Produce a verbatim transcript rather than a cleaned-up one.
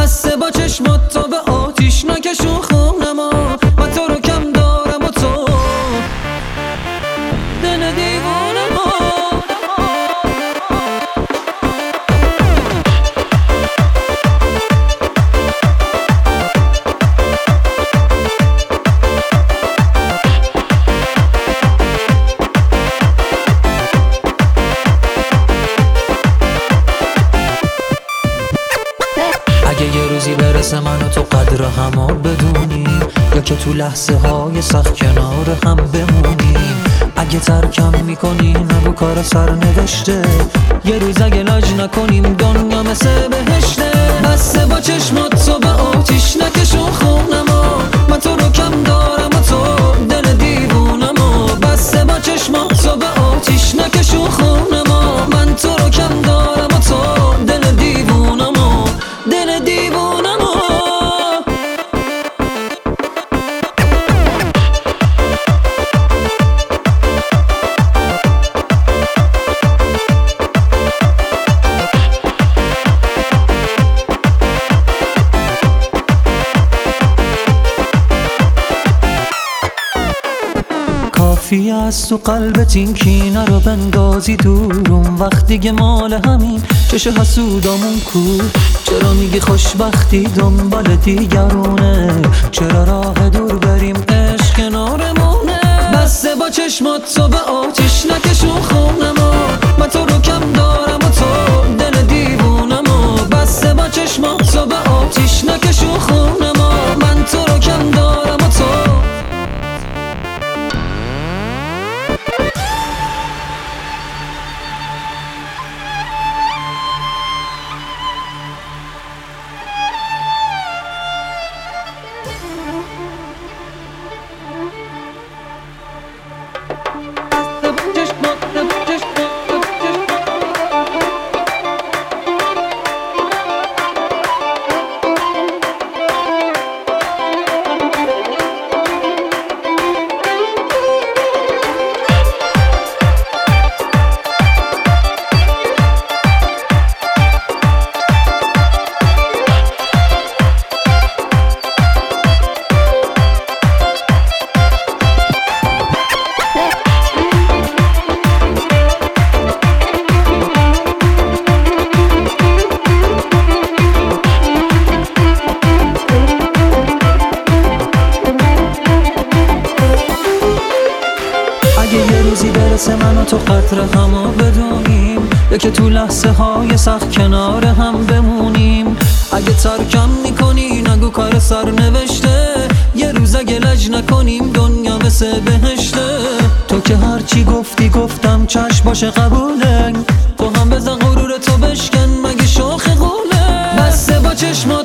بسته با چشمات تا به آتیش نکشون خونما. من تو رو کم دارم و تو دل دیوونما. اگه یه روزی برسه من و تو قدر همو بدونیم، یا که تو لحظه های سخت کنار هم بمونیم. اگه ترکم میکنی نگو کار سر نوشته، یه روز اگه لاج نکنیم دنیا مثل بهشته. بسته با چشمات تو به آتیش نکشون خونما. من تو رو کم دارم و تو دل دیوونما. بسته با چشمات تو به آتیش نکشون خونما. من تو رو کم دارم و تو دل دیوونما. دل دیوونما. کافی است تو قلبت این کینه رو بندازی دورم. وقت دیگه مال همین چش حسودامون کو. چرا میگی خوشبختی دنبال دیگرونه؟ چرا راه دور بریم عشق کنارمونه؟ بسته با چشمات تو به آتیش نکشون خونما. من تو رو کم دارم و تو دل دیوونما. بسته با چشمات تو به آتیش نکشون خونما. من تو رو کم دارم و تو یه روزی برسه من و تو قدر همو بدونیم، یا که تو لحظه های سخت کنار هم بمونیم. اگه ترکم میکنی نگو کار سر نوشته، یه روز اگه لج نکنیم دنیا مثل بهشته. تو که هرچی گفتی گفتم چشم باشه قبوله. تو هم بزن غرور تو بشکن مگه شوخ غوله. بسته با چشمات